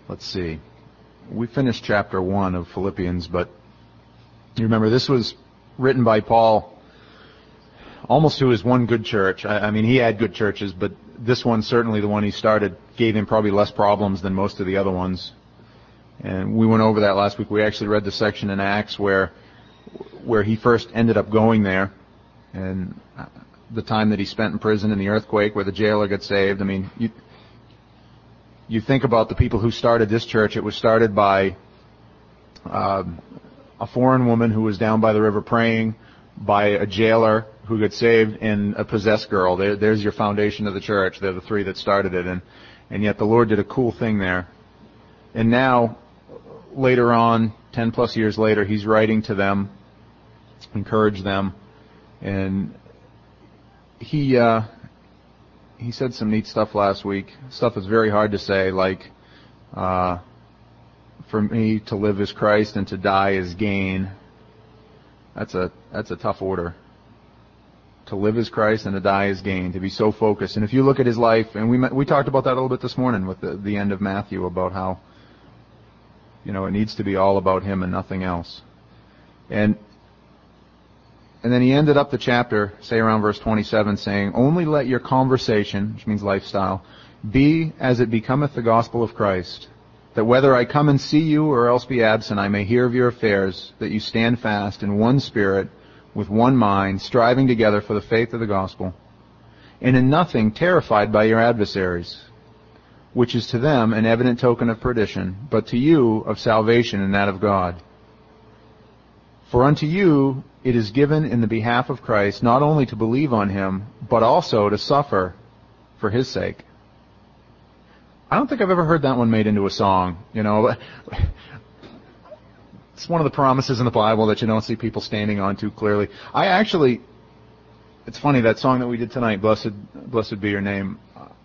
let's see. We finished chapter 1 of Philippians, but you remember this was written by Paul almost to his one good church. I mean, he had good churches, but this one, certainly the one he started, gave him probably less problems than most of the other ones. And we went over that last week. We actually read the section in Acts where he first ended up going there, and the time that he spent in prison and the earthquake where the jailer got saved. I mean, you think about the people who started this church. It was started by a foreign woman who was down by the river praying, by a jailer who got saved, and a possessed girl. There's your foundation of the church. They're the three that started it, and yet the Lord did a cool thing there. And now, later on, 10 plus years later, he's writing to them, encourage them, and he said some neat stuff last week. Stuff that's very hard to say, like, for me to live is Christ and to die is gain. That's a tough order. To live is Christ and to die is gain. To be so focused. And if you look at his life, and we talked about that a little bit this morning with the end of Matthew, about how, it needs to be all about him and nothing else. And then he ended up the chapter, say around verse 27, saying, "Only let your conversation," which means lifestyle, "be as it becometh the gospel of Christ, that whether I come and see you or else be absent, I may hear of your affairs, that you stand fast in one spirit, with one mind, striving together for the faith of the gospel, and in nothing terrified by your adversaries, which is to them an evident token of perdition, but to you of salvation and that of God. For unto you it is given in the behalf of Christ not only to believe on him, but also to suffer for his sake." I don't think I've ever heard that one made into a song. It's one of the promises in the Bible that you don't see people standing on too clearly. It's funny, that song that we did tonight, Blessed Be Your Name,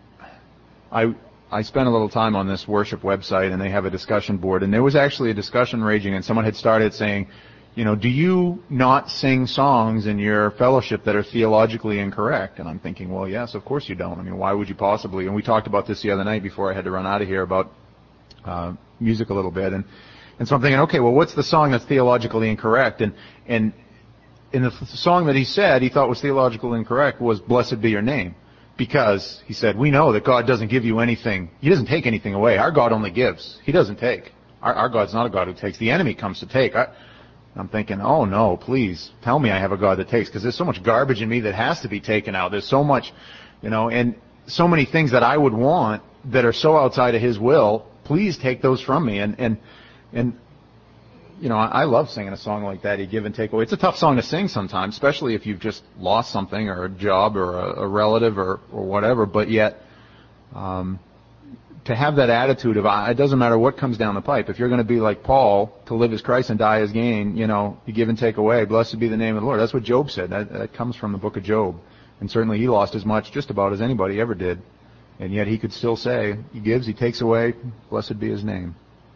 I spent a little time on this worship website, and they have a discussion board, and there was actually a discussion raging, and someone had started saying, do you not sing songs in your fellowship that are theologically incorrect? And I'm thinking, well, yes, of course you don't. I mean, why would you possibly? And we talked about this the other night before I had to run out of here about music a little bit, and so I'm thinking, okay, well, what's the song that's theologically incorrect? And in the song that he said he thought was theologically incorrect was "Blessed Be Your Name," because he said, we know that God doesn't give you anything. He doesn't take anything away. Our God only gives. He doesn't take. Our God's not a God who takes. The enemy comes to take. I'm thinking, oh no, please tell me I have a God that takes, because there's so much garbage in me that has to be taken out. There's so much, and so many things that I would want that are so outside of his will. Please take those from me. And I love singing a song like that, You Give and Take Away. It's a tough song to sing sometimes, especially if you've just lost something, or a job, or a relative, or whatever, but yet to have that attitude of, it doesn't matter what comes down the pipe. If you're going to be like Paul, to live as Christ and die as gain, you give and take away. Blessed be the name of the Lord. That's what Job said. That comes from the book of Job. And certainly he lost as much just about as anybody ever did. And yet he could still say, he gives, he takes away, blessed be his name.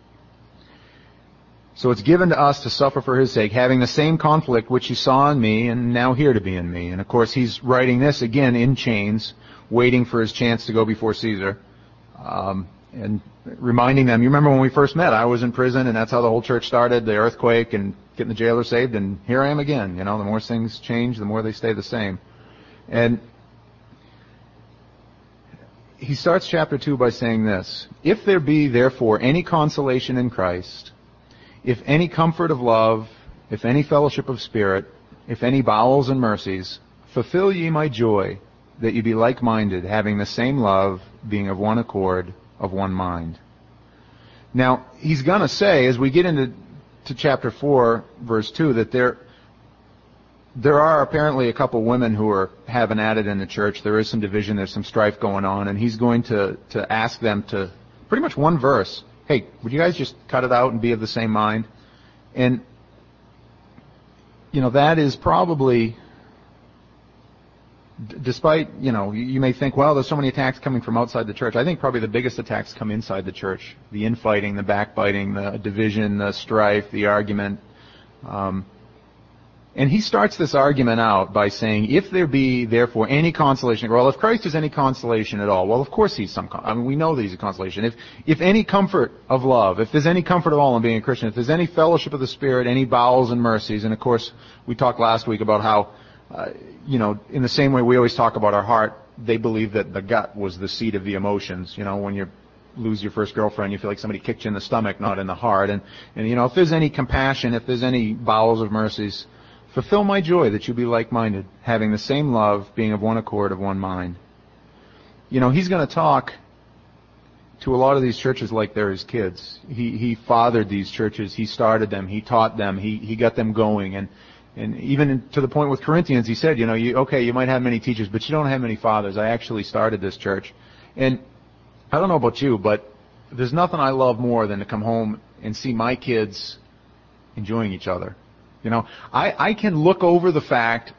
So it's given to us to suffer for his sake, having the same conflict which you saw in me and now here to be in me. And of course he's writing this again in chains, waiting for his chance to go before Caesar, and reminding them, you remember when we first met, I was in prison, and that's how the whole church started, the earthquake and getting the jailer saved, and here I am again. The more things change, the more they stay the same. And he starts chapter 2 by saying this: "If there be therefore any consolation in Christ, if any comfort of love, if any fellowship of spirit, if any bowels and mercies, fulfill ye my joy, that ye be like-minded, having the same love, being of one accord, of one mind." Now, he's going to say, as we get into chapter 4, verse 2, that there are apparently a couple women who having at it in the church. There is some division, there's some strife going on, and he's going to ask them to, pretty much one verse, hey, would you guys just cut it out and be of the same mind? And, that is probably, despite, you may think, well, there's so many attacks coming from outside the church. I think probably the biggest attacks come inside the church. The infighting, the backbiting, the division, the strife, the argument. And he starts this argument out by saying, if there be, therefore, any consolation, well, if Christ is any consolation at all, well, of course he's we know that he's a consolation. If any comfort of love, if there's any comfort at all in being a Christian, if there's any fellowship of the Spirit, any bowels and mercies, and of course, we talked last week about how, in the same way we always talk about our heart, they believe that the gut was the seat of the emotions. When you lose your first girlfriend, you feel like somebody kicked you in the stomach, not in the heart. And if there's any compassion, if there's any bowels of mercies, fulfill my joy that you be like-minded, having the same love, being of one accord, of one mind. He's going to talk to a lot of these churches like they're his kids. He fathered these churches. He started them. He taught them. He got them going. And even to the point with Corinthians, he said, you might have many teachers, but you don't have many fathers. I actually started this church. And I don't know about you, but there's nothing I love more than to come home and see my kids enjoying each other. I can look over the fact,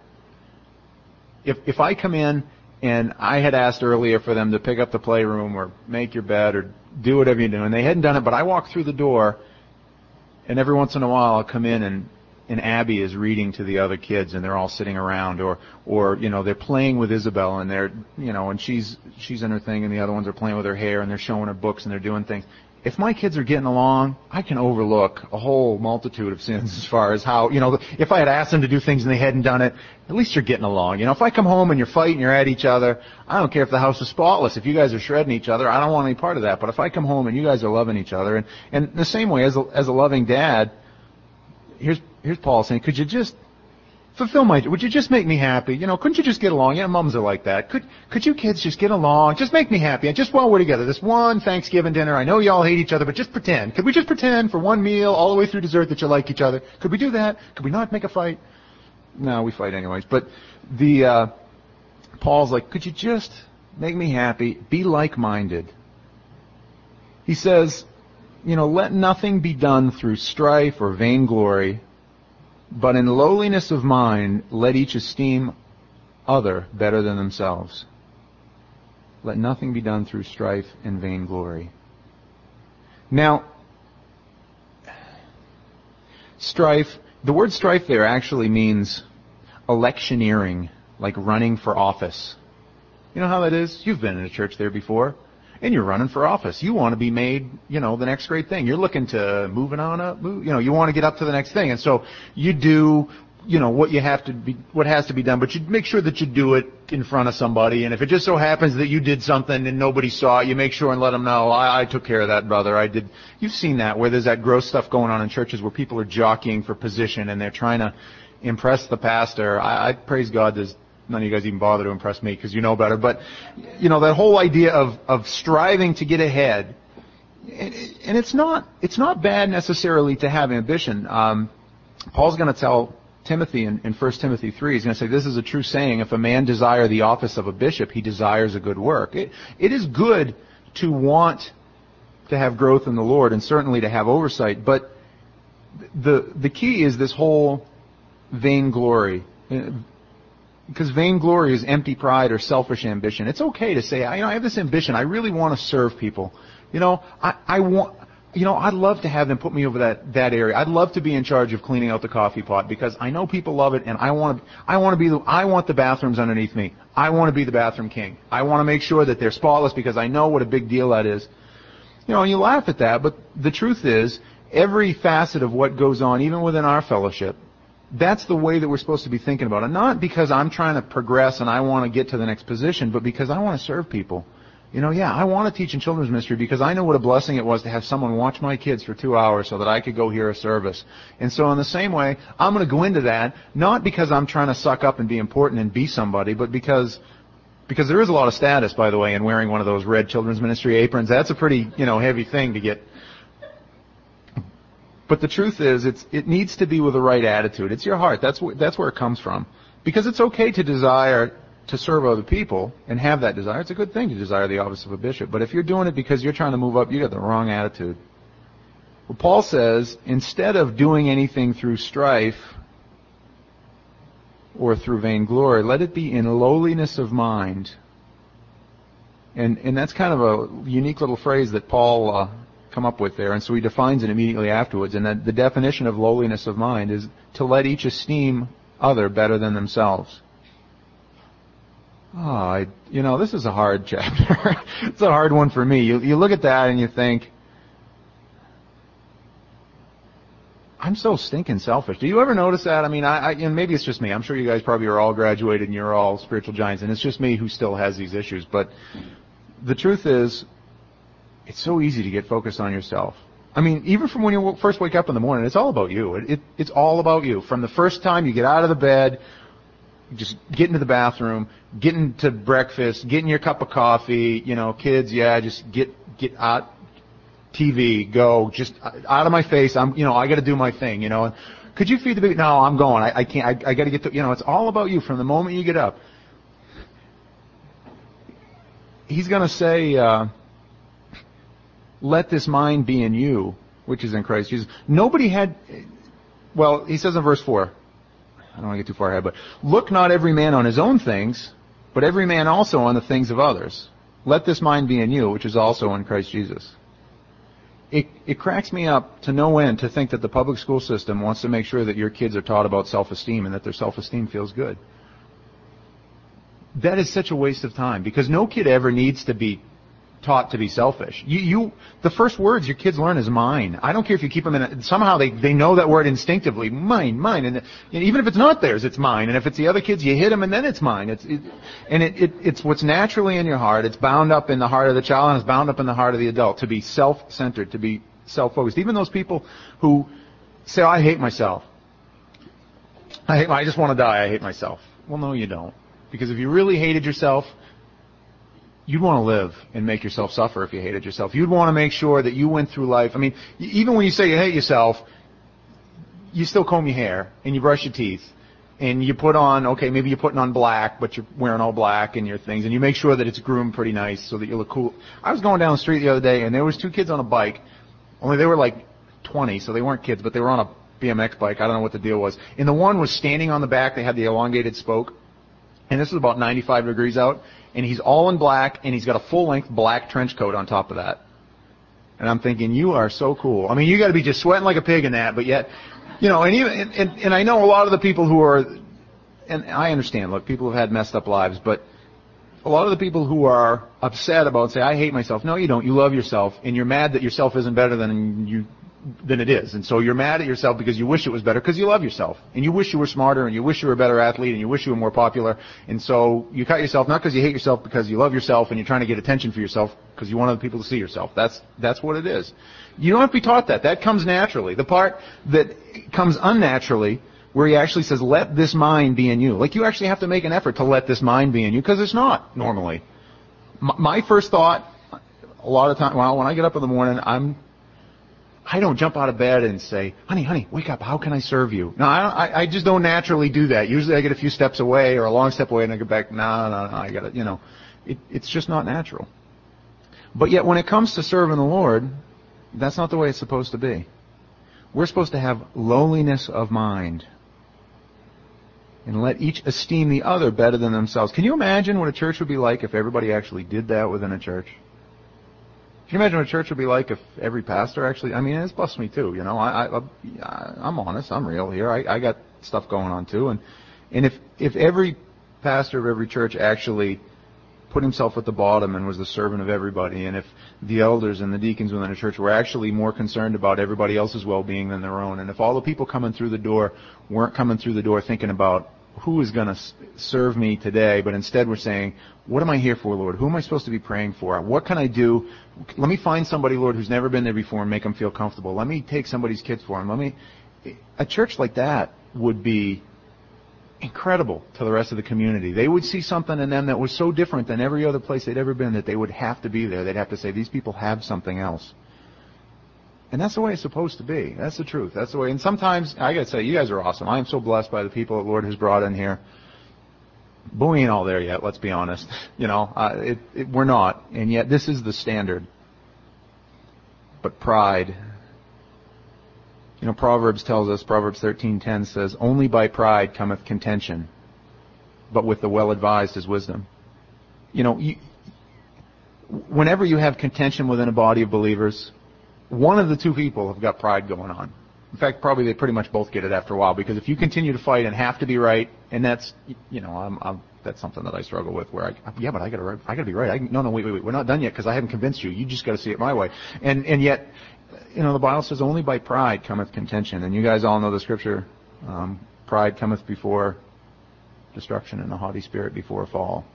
if I come in and I had asked earlier for them to pick up the playroom or make your bed or do whatever you do, and they hadn't done it, but I walk through the door, and every once in a while I'll come in and Abby is reading to the other kids and they're all sitting around, or they're playing with Isabel and they're, and she's in her thing and the other ones are playing with her hair and they're showing her books and they're doing things. If my kids are getting along, I can overlook a whole multitude of sins as far as how, if I had asked them to do things and they hadn't done it, at least you're getting along. If I come home and you're fighting, you're at each other, I don't care if the house is spotless. If you guys are shredding each other, I don't want any part of that. But if I come home and you guys are loving each other, and the same way as a loving dad, here's Paul saying, could you just would you just make me happy? Couldn't you just get along? Yeah, mums are like that. Could you kids just get along? Just make me happy. And just while we're together, this one Thanksgiving dinner, I know y'all hate each other, but just pretend. Could we just pretend for one meal all the way through dessert that you like each other? Could we do that? Could we not make a fight? No, we fight anyways. But Paul's like, could you just make me happy? Be like-minded. He says, let nothing be done through strife or vainglory, but in lowliness of mind, let each esteem other better than themselves. Let nothing be done through strife and vainglory. Now, strife, the word strife there actually means electioneering, like running for office. You know how that is? You've been in a church there before. And you're running for office. You want to be made, the next great thing. You're looking to moving on up, you want to get up to the next thing. And so you do, what has to be done, but you make sure that you do it in front of somebody. And if it just so happens that you did something and nobody saw it, you make sure and let them know, I took care of that, brother. I did. You've seen that where there's that gross stuff going on in churches where people are jockeying for position and they're trying to impress the pastor. I praise God there's none of you guys even bother to impress me because you know better. But, that whole idea of striving to get ahead, and it's not bad necessarily to have ambition. Paul's going to tell Timothy in 1 Timothy 3, he's going to say, this is a true saying, if a man desire the office of a bishop, he desires a good work. It is good to want to have growth in the Lord and certainly to have oversight, but the key is this whole vainglory. Because vainglory is empty pride or selfish ambition. It's okay to say, I have this ambition. I really want to serve people. I'd love to have them put me over that area. I'd love to be in charge of cleaning out the coffee pot because I know people love it, and I want the bathrooms underneath me. I want to be the bathroom king. I want to make sure that they're spotless because I know what a big deal that is. And you laugh at that, but the truth is, every facet of what goes on, even within our fellowship, that's the way that we're supposed to be thinking about it. Not because I'm trying to progress and I want to get to the next position, but because I want to serve people. I want to teach in children's ministry because I know what a blessing it was to have someone watch my kids for 2 hours so that I could go hear a service. And so in the same way, I'm going to go into that, not because I'm trying to suck up and be important and be somebody, but because there is a lot of status, by the way, in wearing one of those red children's ministry aprons. That's a pretty, heavy thing to get. But the truth is, it needs to be with the right attitude. It's your heart. That's where it comes from. Because it's okay to desire to serve other people and have that desire. It's a good thing to desire the office of a bishop. But if you're doing it because you're trying to move up, you got the wrong attitude. Well, Paul says, instead of doing anything through strife or through vainglory, let it be in lowliness of mind. And that's kind of a unique little phrase that Paul come up with there, and so he defines it immediately afterwards. And that the definition of lowliness of mind is to let each esteem other better than themselves. This is a hard chapter. It's a hard one for me. You look at that and you think, I'm so stinking selfish. Do you ever notice that? I mean, and maybe it's just me. I'm sure you guys probably are all graduated and you're all spiritual giants, and it's just me who still has these issues. But the truth is, it's so easy to get focused on yourself. I mean, even from when you first wake up in the morning, it's all about you. It's all about you. From the first time you get out of the bed, just get into the bathroom, get into breakfast, get in your cup of coffee, kids, just get out, TV, go, just out of my face. I got to do my thing, Could you feed the baby? No, I'm going. I can't. I got to get to, it's all about you from the moment you get up. He's going to say, let this mind be in you, which is in Christ Jesus. He says in verse 4, I don't want to get too far ahead, but look not every man on his own things, but every man also on the things of others. Let this mind be in you, which is also in Christ Jesus. It cracks me up to no end to think that the public school system wants to make sure that your kids are taught about self-esteem and that their self-esteem feels good. That is such a waste of time, because no kid ever needs to be taught to be selfish. The first words your kids learn is mine. I don't care if you keep them somehow they know that word instinctively. Mine. And even if it's not theirs, it's mine. And if it's the other kids, you hit them and then it's mine. It's what's naturally in your heart. It's bound up in the heart of the child and it's bound up in the heart of the adult to be self-centered, to be self-focused. Even those people who say, I hate myself. I just want to die. I hate myself. Well, no, you don't. Because if you really hated yourself, you'd want to live and make yourself suffer if you hated yourself. You'd want to make sure that you went through life. I mean, even when you say you hate yourself, you still comb your hair and you brush your teeth and you put on, maybe you're putting on black, but you're wearing all black and your things, and you make sure that it's groomed pretty nice so that you look cool. I was going down the street the other day and there was two kids on a bike, only they were like 20, so they weren't kids, but they were on a BMX bike. I don't know what the deal was. And the one was standing on the back. They had the elongated spoke. And this was about 95 degrees out, and he's all in black, and he's got a full-length black trench coat on top of that. And I'm thinking, you are so cool. I mean, you got to be just sweating like a pig in that, but yet, and I know a lot of the people who are, and I understand, look, people have had messed up lives, but a lot of the people who are upset about, say, I hate myself. No, you don't. You love yourself, and you're mad that yourself isn't better than it is. And so you're mad at yourself because you wish it was better, because you love yourself. And you wish you were smarter, and you wish you were a better athlete, and you wish you were more popular. And so you cut yourself, not because you hate yourself, because you love yourself, and you're trying to get attention for yourself, because you want other people to see yourself. That's what it is. You don't have to be taught that. That comes naturally. The part that comes unnaturally, where he actually says, let this mind be in you. Like, you actually have to make an effort to let this mind be in you, because it's not, normally. My first thought, a lot of time, when I get up in the morning, I don't jump out of bed and say, honey, wake up, how can I serve you? No, I just don't naturally do that. Usually I get a few steps away or a long step away and I get back, no, I got to, it's just not natural. But yet when it comes to serving the Lord, that's not the way it's supposed to be. We're supposed to have lowliness of mind and let each esteem the other better than themselves. Can you imagine what a church would be like if everybody actually did that within a church? Can you imagine what a church would be like if every pastor actually, it's busts me too, I'm honest, I'm real here, I got stuff going on too, and if every pastor of every church actually put himself at the bottom and was the servant of everybody, and if the elders and the deacons within a church were actually more concerned about everybody else's well-being than their own, and if all the people coming through the door weren't coming through the door thinking about who is going to serve me today, but instead we're saying, what am I here for, Lord? Who am I supposed to be praying for? What can I do? Let me find somebody, Lord, who's never been there before and make them feel comfortable. Let me take somebody's kids for them. A church like that would be incredible to the rest of the community. They would see something in them that was so different than every other place they'd ever been that they would have to be there. They'd have to say, these people have something else. And that's the way it's supposed to be. That's the truth. That's the way. And sometimes, I got to say, you guys are awesome. I am so blessed by the people that the Lord has brought in here. But we ain't all there yet, let's be honest. We're not. And yet this is the standard. But pride. Proverbs tells us, Proverbs 13:10 says, only by pride cometh contention, but with the well-advised is wisdom. Whenever you have contention within a body of believers, one of the two people have got pride going on. In fact, probably they pretty much both get it after a while, because if you continue to fight and have to be right, and that's, that's something that I struggle with, where but I gotta be right. No, wait, we're not done yet, because I haven't convinced you. You just gotta see it my way. And yet, the Bible says only by pride cometh contention, and you guys all know the scripture, pride cometh before destruction, and a haughty spirit before a fall.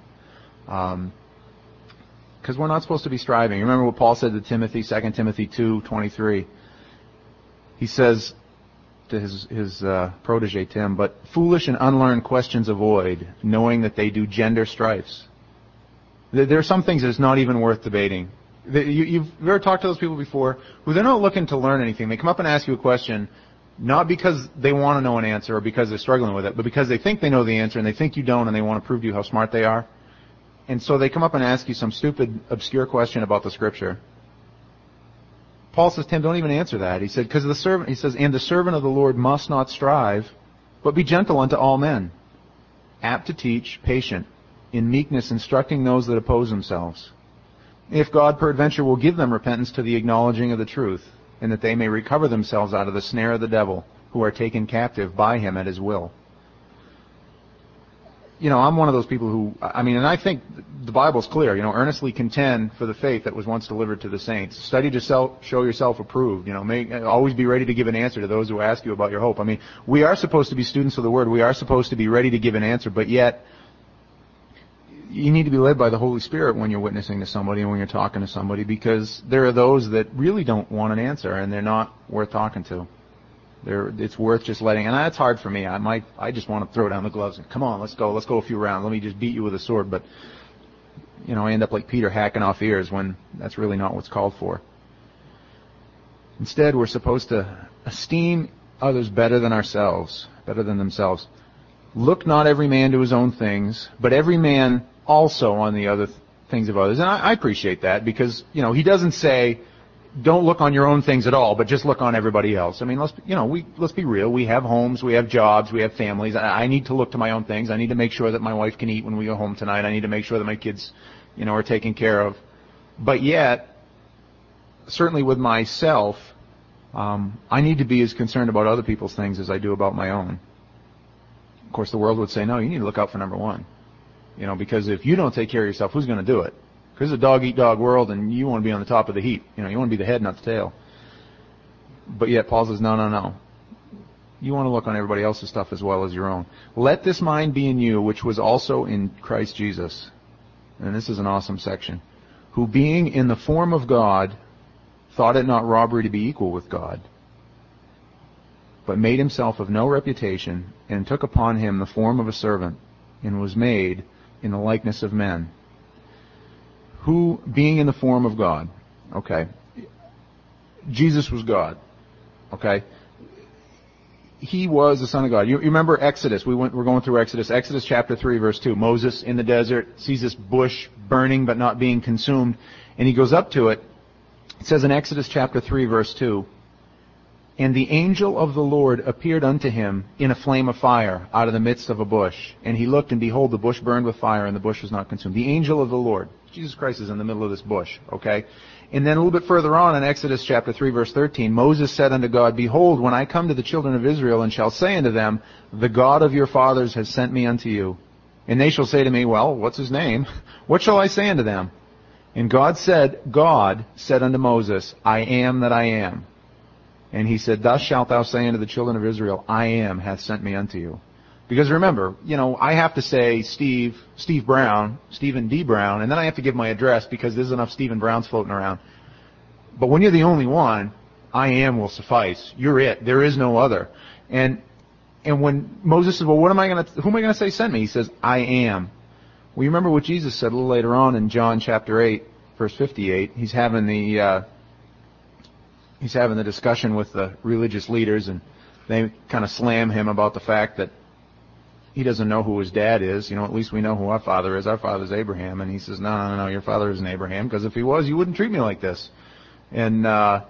Because we're not supposed to be striving. Remember what Paul said to Timothy, 2 Timothy 2:23. He says to his protege Tim, but foolish and unlearned questions avoid, knowing that they do gender strifes. There are some things that's not even worth debating. You've ever talked to those people before who they're not looking to learn anything. They come up and ask you a question, not because they want to know an answer or because they're struggling with it, but because they think they know the answer and they think you don't, and they want to prove to you how smart they are. And so they come up and ask you some stupid, obscure question about the scripture. Paul says, Tim, don't even answer that. He said, and the servant of the Lord must not strive, but be gentle unto all men, apt to teach, patient, in meekness instructing those that oppose themselves. If God peradventure will give them repentance to the acknowledging of the truth, and that they may recover themselves out of the snare of the devil, who are taken captive by him at his will. I'm one of those people who, and I think the Bible's clear, earnestly contend for the faith that was once delivered to the saints. Study to show yourself approved, always be ready to give an answer to those who ask you about your hope. We are supposed to be students of the Word. We are supposed to be ready to give an answer, but yet, you need to be led by the Holy Spirit when you're witnessing to somebody and when you're talking to somebody, because there are those that really don't want an answer and they're not worth talking to. It's worth just letting, and that's hard for me. I just want to throw down the gloves and come on, let's go a few rounds. Let me just beat you with a sword. But, I end up like Peter hacking off ears when that's really not what's called for. Instead, we're supposed to esteem others better than ourselves, better than themselves. Look not every man to his own things, but every man also on the other things of others. And I appreciate that, because, he doesn't say, don't look on your own things at all, but just look on everybody else. Let's be real. We have homes, we have jobs, we have families. I need to look to my own things. I need to make sure that my wife can eat when we go home tonight. I need to make sure that my kids, are taken care of. But yet, certainly with myself, I need to be as concerned about other people's things as I do about my own. Of course, the world would say, no, you need to look out for number one. Because if you don't take care of yourself, who's going to do it? Because it's a dog-eat-dog world, and you want to be on the top of the heap. You want to be the head, not the tail. But yet Paul says, no. You want to look on everybody else's stuff as well as your own. Let this mind be in you, which was also in Christ Jesus. And this is an awesome section. Who being in the form of God, thought it not robbery to be equal with God, but made himself of no reputation, and took upon him the form of a servant, and was made in the likeness of men. Who, being in the form of God, okay, Jesus was God, okay, he was the Son of God. You remember Exodus, we're going through Exodus chapter 3 verse 2, Moses in the desert sees this bush burning but not being consumed, and he goes up to it. It says in Exodus chapter 3 verse 2, and the angel of the Lord appeared unto him in a flame of fire out of the midst of a bush. And he looked, and behold, the bush burned with fire, and the bush was not consumed. The angel of the Lord. Jesus Christ is in the middle of this bush, okay? And then a little bit further on in Exodus chapter 3, verse 13, Moses said unto God, behold, when I come to the children of Israel, and shall say unto them, the God of your fathers has sent me unto you. And they shall say to me, well, what's his name? What shall I say unto them? And God said unto Moses, I am that I am. And he said, thus shalt thou say unto the children of Israel, I am hath sent me unto you. Because remember, I have to say Steve Brown, Stephen D. Brown, and then I have to give my address because there's enough Stephen Browns floating around. But when you're the only one, I am will suffice. You're it. There is no other. And when Moses said, well, who am I going to say sent me? He says, I am. Well, you remember what Jesus said a little later on in John chapter 8, verse 58. He's having the discussion with the religious leaders, and they kind of slam him about the fact that he doesn't know who his dad is. At least we know who our father is. Our father's Abraham. And he says, no, your father isn't Abraham, because if he was, you wouldn't treat me like this. And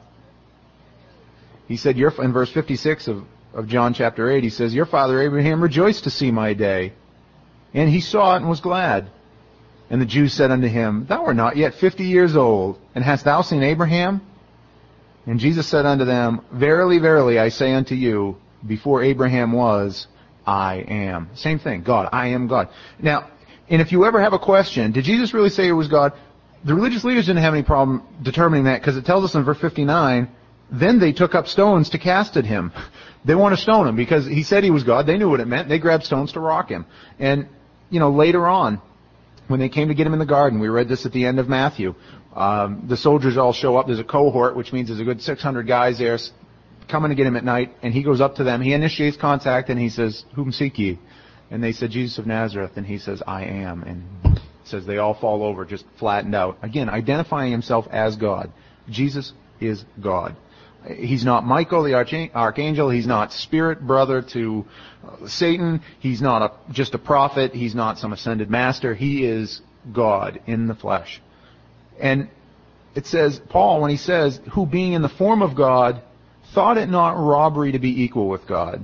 he said, in verse 56 of John chapter 8, he says, your father Abraham rejoiced to see my day, and he saw it and was glad. And the Jews said unto him, thou art not yet 50 years old, and hast thou seen Abraham? And Jesus said unto them, Verily, verily, I say unto you, before Abraham was, I am. Same thing, God. I am God. Now, and if you ever have a question, did Jesus really say it was God? The religious leaders didn't have any problem determining that, because it tells us in verse 59, then they took up stones to cast at him. They want to stone him because he said he was God. They knew what it meant. They grabbed stones to rock him. And, later on, when they came to get him in the garden, we read this at the end of Matthew, the soldiers all show up. There's a cohort, which means there's a good 600 guys there coming to get him at night, and he goes up to them. He initiates contact, and he says, Whom seek ye? And they said, Jesus of Nazareth. And he says, I am. And it says they all fall over, just flattened out. Again, identifying himself as God. Jesus is God. He's not Michael the archangel. He's not spirit brother to Satan. He's not just a prophet. He's not some ascended master. He is God in the flesh. And it says, Paul, when he says, who being in the form of God, thought it not robbery to be equal with God.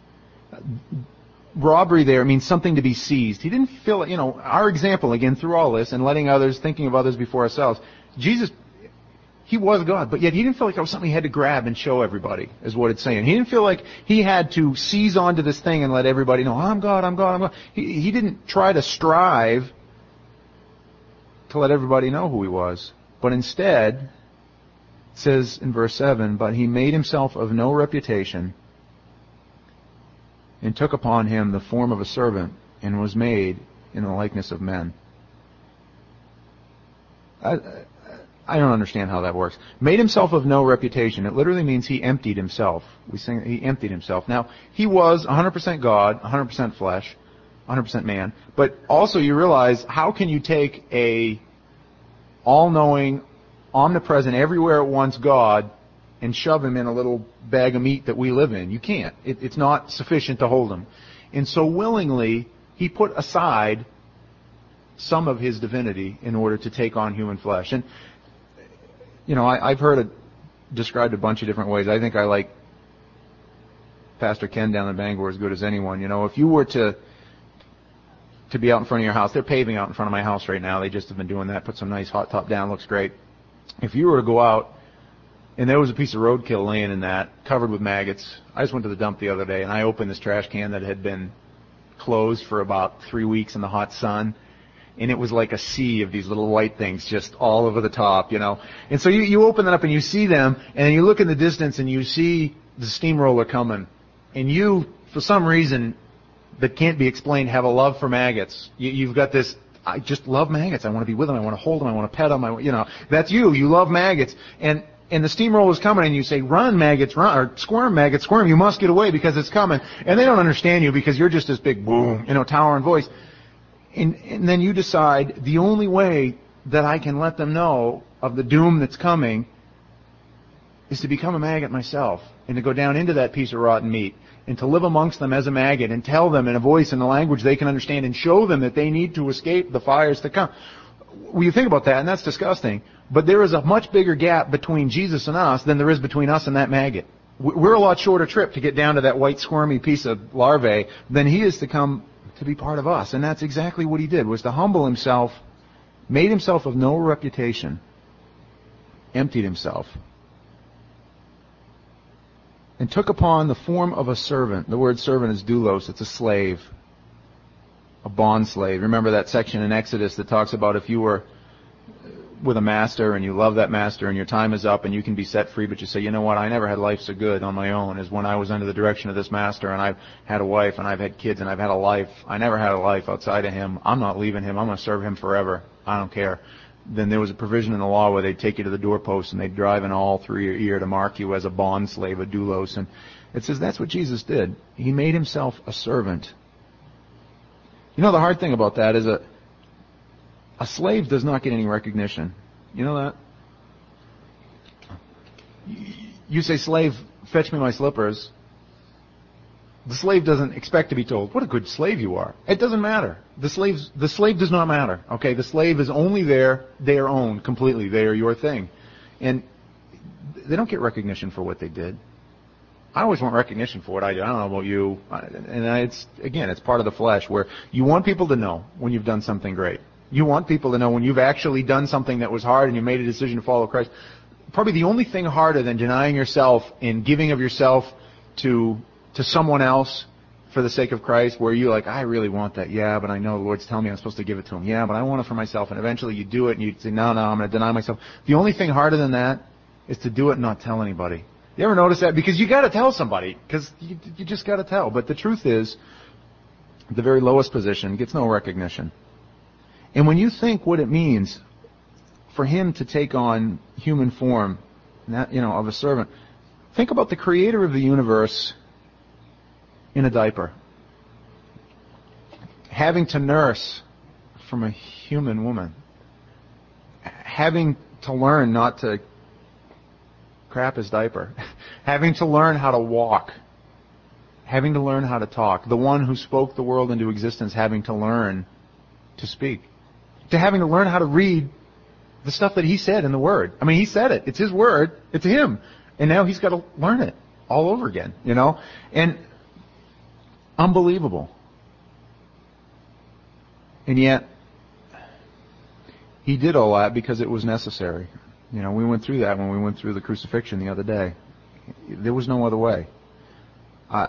Robbery there means something to be seized. He didn't feel it, our example, again, through all this, and letting others, thinking of others before ourselves. Jesus, he was God, but yet he didn't feel like that was something he had to grab and show everybody, is what it's saying. He didn't feel like he had to seize onto this thing and let everybody know, I'm God, I'm God, I'm God. He didn't try to strive to let everybody know who he was. But instead, it says in verse 7, but he made himself of no reputation and took upon him the form of a servant and was made in the likeness of men. I don't understand how that works. Made himself of no reputation. It literally means he emptied himself. We sing he emptied himself. Now, he was 100% God, 100% flesh, 100% man. But also you realize, how can you take a all-knowing, omnipresent, everywhere at once God and shove him in a little bag of meat that we live in? You can't. It's not sufficient to hold him. And so willingly, he put aside some of his divinity in order to take on human flesh. And, I've heard it described a bunch of different ways. I think I like Pastor Ken down in Bangor as good as anyone. If you were to be out in front of your house, they're paving out in front of my house right now. They just have been doing that, put some nice hot top down, looks great. If you were to go out and there was a piece of roadkill laying in that, covered with maggots, I just went to the dump the other day and I opened this trash can that had been closed for about 3 weeks in the hot sun. And it was like a sea of these little white things just all over the top, And so you open that up and you see them, and then you look in the distance and you see the steamroller coming. And you, for some reason that can't be explained, have a love for maggots. You've got this, I just love maggots. I want to be with them. I want to hold them. I want to pet them. That's you. You love maggots. And the steamroller's coming and you say, run, maggots, run, or squirm, maggots, squirm. You must get away because it's coming. And they don't understand you because you're just this big boom, towering voice. And then you decide the only way that I can let them know of the doom that's coming is to become a maggot myself and to go down into that piece of rotten meat and to live amongst them as a maggot and tell them in a voice and a language they can understand and show them that they need to escape the fires to come. Well, you think about that, and that's disgusting, but there is a much bigger gap between Jesus and us than there is between us and that maggot. We're a lot shorter trip to get down to that white squirmy piece of larvae than he is to come to be part of us. And that's exactly what he did, was to humble himself, made himself of no reputation, emptied himself, and took upon the form of a servant. The word servant is doulos. It's a slave, a bond slave. Remember that section in Exodus that talks about if you were with a master and you love that master and your time is up and you can be set free, but you say, you know what, I never had life so good on my own as when I was under the direction of this master, and I've had a wife and I've had kids and I've had a life. I never had a life outside of him. I'm not leaving him. I'm going to serve him forever. I don't care. Then there was a provision in the law where they'd take you to the doorpost and they'd drive an awl through your ear to mark you as a bond slave, a doulos. And it says that's what Jesus did. He made himself a servant. The hard thing about that is a slave does not get any recognition. You know that? You say, slave, fetch me my slippers. The slave doesn't expect to be told, what a good slave you are. It doesn't matter. The slave does not matter. Okay, the slave is only there, they are owned completely. They are your thing. And they don't get recognition for what they did. I always want recognition for what I did. I don't know about you. And it's part of the flesh where you want people to know when you've done something great. You want people to know when you've actually done something that was hard and you made a decision to follow Christ. probably the only thing harder than denying yourself and giving of yourself to someone else for the sake of Christ, where you're like, I really want that, yeah, but I know the Lord's telling me I'm supposed to give it to Him, yeah, but I want it for myself, and eventually you do it, and you say, no, I'm going to deny myself. The only thing harder than that is to do it and not tell anybody. You ever notice that? Because you got to tell somebody, because you just got to tell. But the truth is, the very lowest position gets no recognition. And when you think what it means for Him to take on human form, of a servant, think about the Creator of the universe in a diaper, having to nurse from a human woman, having to learn not to crap his diaper, having to learn how to walk, having to learn how to talk, the one who spoke the world into existence having to learn to speak, to having to learn how to read the stuff that He said in the Word. I mean, He said it. It's His Word. It's Him. And now He's got to learn it all over again, And unbelievable. And yet, He did all that because it was necessary. We went through that when we went through the crucifixion the other day. There was no other way. I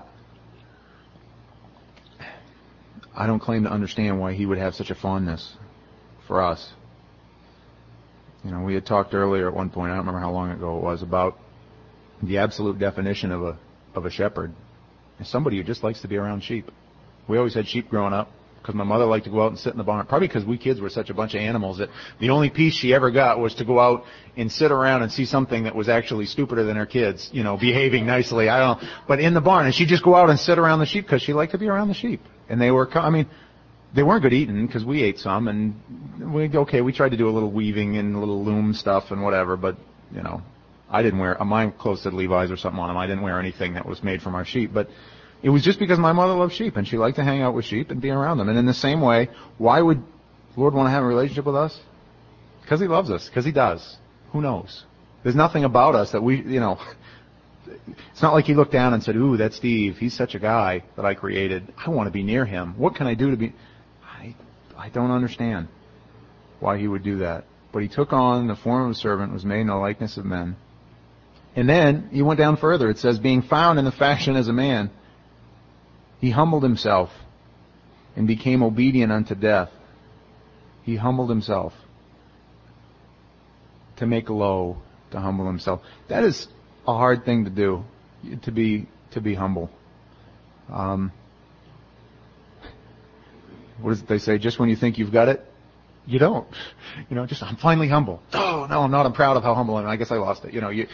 don't claim to understand why He would have such a fondness for us. We had talked earlier at one point, I don't remember how long ago it was, about the absolute definition of a shepherd. Somebody who just likes to be around sheep. We always had sheep growing up, because my mother liked to go out and sit in the barn. Probably because we kids were such a bunch of animals that the only peace she ever got was to go out and sit around and see something that was actually stupider than her kids, behaving nicely. I don't know. But in the barn, and she'd just go out and sit around the sheep because she liked to be around the sheep. And they were, they weren't good eating because we ate some, and we tried to do a little weaving and a little loom stuff and whatever, but, I didn't wear, mine clothes said Levi's or something on them. I didn't wear anything that was made from our sheep, but it was just because my mother loved sheep, and she liked to hang out with sheep and be around them. And in the same way, why would the Lord want to have a relationship with us? Because He loves us. Because He does. Who knows? There's nothing about us that we, it's not like He looked down and said, ooh, that's Steve. He's such a guy that I created. I want to be near him. What can I do to be... I don't understand why He would do that. But He took on the form of a servant, was made in the likeness of men. And then He went down further. It says, being found in the fashion as a man, He humbled Himself and became obedient unto death. He humbled Himself to make low, to humble Himself. That is a hard thing to do, to be humble. What does they say? Just when you think you've got it, you don't. I'm finally humble. Oh, no, I'm not. I'm proud of how humble I am. I guess I lost it.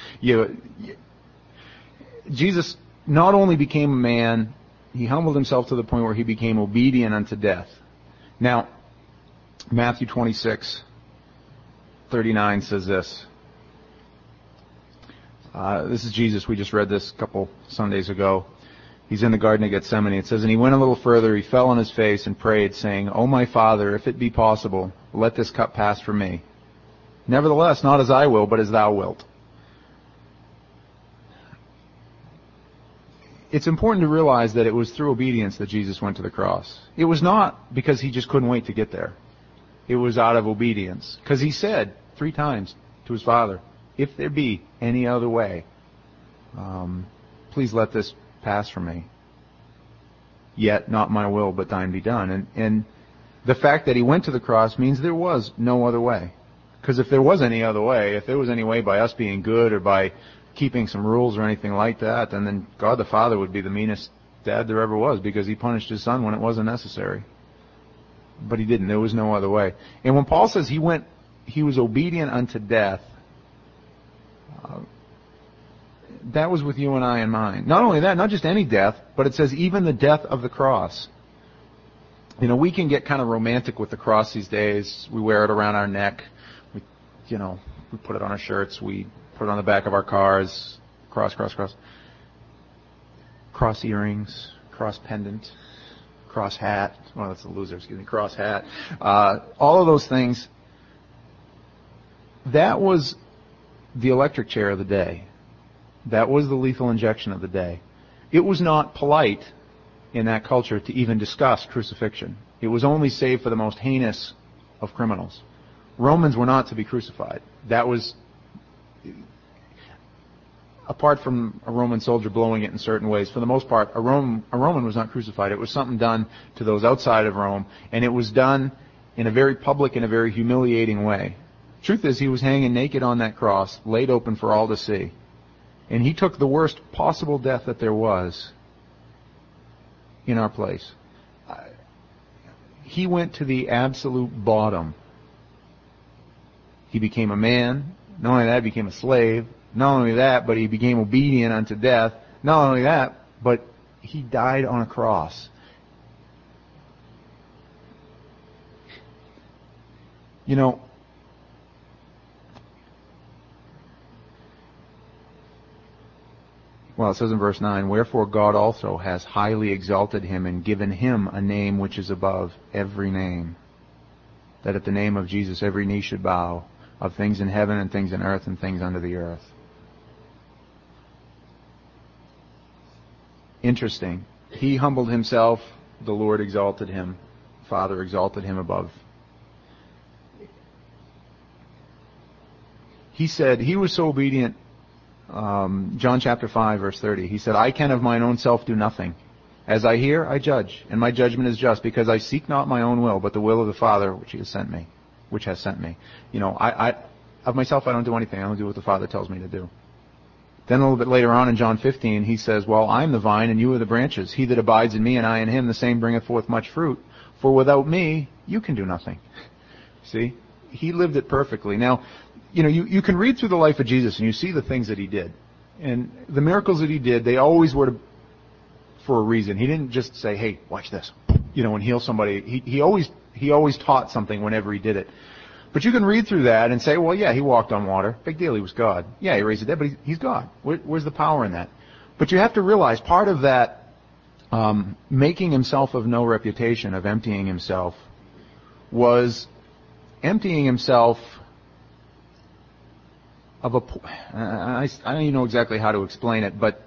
Jesus not only became a man, He humbled Himself to the point where He became obedient unto death. Now, Matthew 26:39 says this. This is Jesus. We just read this a couple Sundays ago. He's in the Garden of Gethsemane. It says, and He went a little further. He fell on His face and prayed, saying, O my Father, if it be possible, let this cup pass from me. Nevertheless, not as I will, but as Thou wilt. It's important to realize that it was through obedience that Jesus went to the cross. It was not because He just couldn't wait to get there. It was out of obedience. Because He said 3 times to His Father, if there be any other way, please let this pass from me. Yet not my will, but Thine be done. And the fact that He went to the cross means there was no other way. Because if there was any other way, if there was any way by us being good or by keeping some rules or anything like that, then God the Father would be the meanest dad there ever was, because He punished His Son when it wasn't necessary. But He didn't. There was no other way. And when Paul says He was obedient unto death, that was with you and I in mind. Not only that, not just any death, but it says even the death of the cross. We can get kind of romantic with the cross these days. We wear it around our neck. We put it on our shirts. We put it on the back of our cars. Cross. Cross earrings. Cross pendant. Cross hat. Well, that's a loser, cross hat. All of those things. That was the electric chair of the day. That was the lethal injection of the day. It was not polite in that culture to even discuss crucifixion. It was only saved for the most heinous of criminals. Romans were not to be crucified. That was apart from a Roman soldier blowing it in certain ways, for the most part, a Roman was not crucified. It was something done to those outside of Rome, and it was done in a very public and a very humiliating way. Truth is, he was hanging naked on that cross, laid open for all to see. And he took the worst possible death that there was in our place. He went to the absolute bottom. He became a man. Not only that, he became a slave. Not only that, but he became obedient unto death. Not only that, but he died on a cross. You know, well, it says in verse 9, "Wherefore God also has highly exalted him and given him a name which is above every name, that at the name of Jesus every knee should bow, of things in heaven and things in earth and things under the earth." Interesting. He humbled himself, the Lord exalted him, Father exalted him above. He said, he was so obedient, John chapter 5, verse 30, he said, "I can of mine own self do nothing. As I hear, I judge, and my judgment is just, because I seek not my own will, but the will of the Father which has sent me. You know, I of myself I don't do anything. I don't do what the Father tells me to do. Then a little bit later on in John 15, he says, "Well, I am the vine, and you are the branches. He that abides in me, and I in him, the same bringeth forth much fruit. For without me, you can do nothing." See? He lived it perfectly. Now, you know, you can read through the life of Jesus, and you see the things that he did. And the miracles that he did, they always were for a reason. He didn't just say, "Hey, watch this," you know, and heal somebody. He always taught something whenever he did it. But you can read through that and say, well, yeah, he walked on water. Big deal, he was God. Yeah, he raised the dead, but he's God. Where's the power in that? But you have to realize part of that making himself of no reputation, of emptying himself, was emptying himself of a... I don't even know exactly how to explain it, but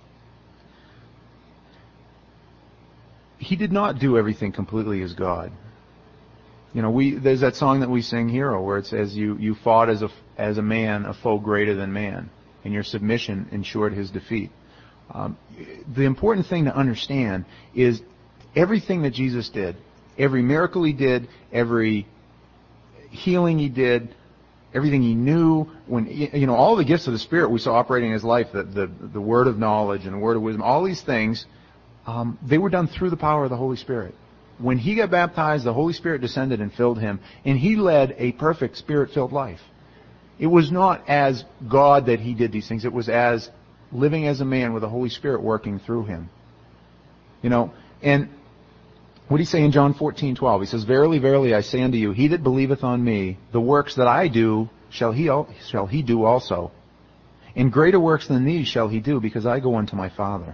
he did not do everything completely as God. You know, there's that song that we sing, Hero, where it says, you fought as a man, a foe greater than man, and your submission ensured his defeat. The important thing to understand is everything that Jesus did, every miracle he did, every healing he did, everything he knew, all the gifts of the Spirit we saw operating in his life, the word of knowledge and the word of wisdom, all these things, they were done through the power of the Holy Spirit. When he got baptized, the Holy Spirit descended and filled him, and he led a perfect Spirit-filled life. It was not as God that he did these things. It was as living as a man with the Holy Spirit working through him. And what did he say in John 14:12? He says, "Verily, verily, I say unto you, he that believeth on me, the works that I do shall he do also. And greater works than these shall he do, because I go unto my Father."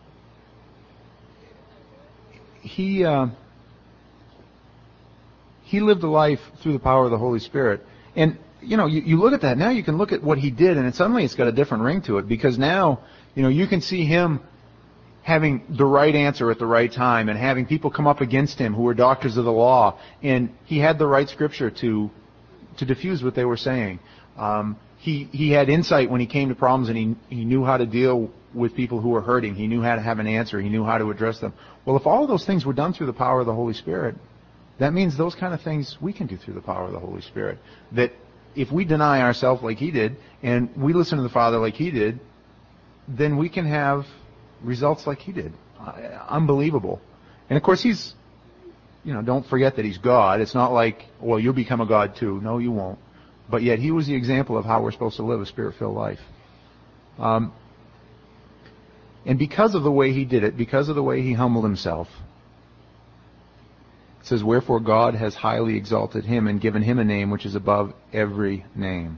He lived a life through the power of the Holy Spirit. And, you look at that, now you can look at what he did, and suddenly it's got a different ring to it, because now, you can see him having the right answer at the right time, and having people come up against him who were doctors of the law, and he had the right scripture to diffuse what they were saying. He had insight when he came to problems, and he knew how to deal with people who were hurting. He knew how to have an answer. He knew how to address them. Well, if all of those things were done through the power of the Holy Spirit, that means those kind of things we can do through the power of the Holy Spirit. That if we deny ourselves like he did, and we listen to the Father like he did, then we can have results like he did. Unbelievable. And of course he's, don't forget that he's God. It's not like, well, you'll become a God too. No, you won't. But yet he was the example of how we're supposed to live a Spirit-filled life. And because of the way he did it, because of the way he humbled himself, it says, "Wherefore God has highly exalted him and given him a name which is above every name."